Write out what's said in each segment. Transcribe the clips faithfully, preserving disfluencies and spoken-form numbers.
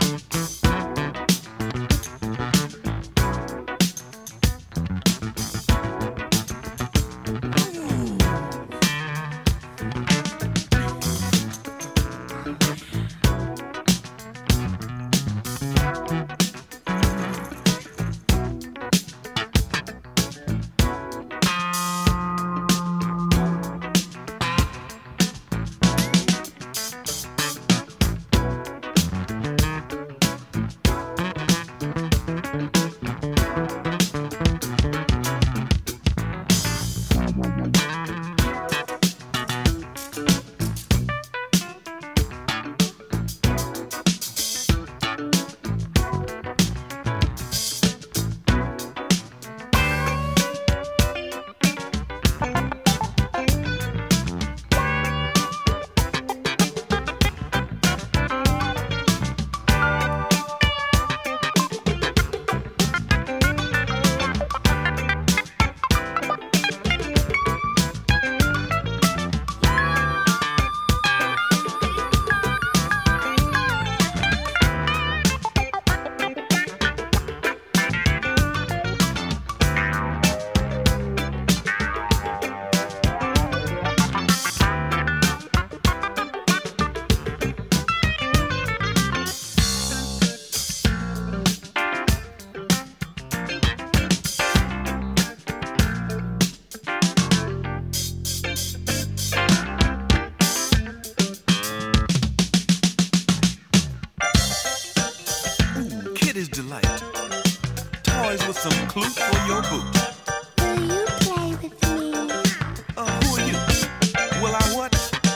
some clue for your boot. Will you play with me? Uh, who are you? Will I what?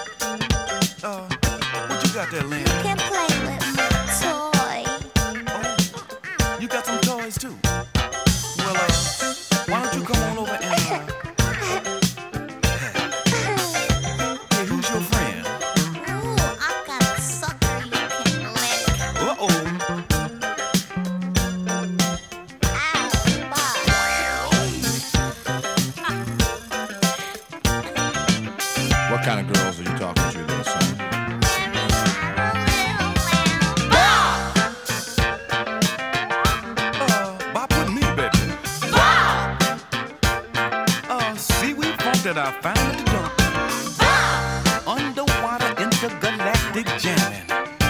Uh, what you got there, Lynn? You can play with my toy. Oh, you got some toys too? Well, uh, why don't you come on over and, uh, hey, who's your friend? Ooh, I got a sucker you can lick. Uh-oh. What kind of girls are you talking to, little son? Uh, Bob put me, baby. Uh, seaweed funk that I found at the dump. Underwater intergalactic jamming.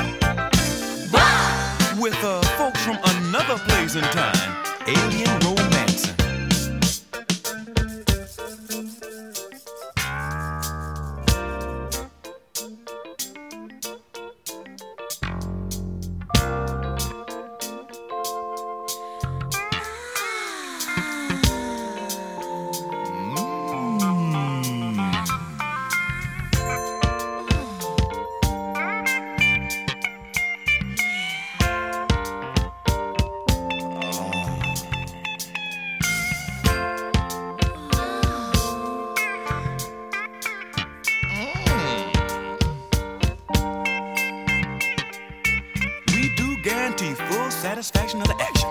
With uh, folks from another place and time. Alien romancing. Guarantee full satisfaction of the action.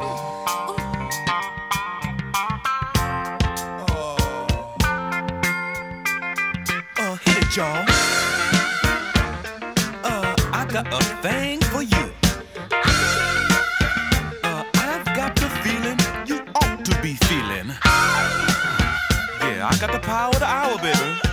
Uh, hit it, y'all. Uh, I got a thing for you. Uh, I've got the feeling you ought to be feeling. Yeah, I got the power of the hour, baby.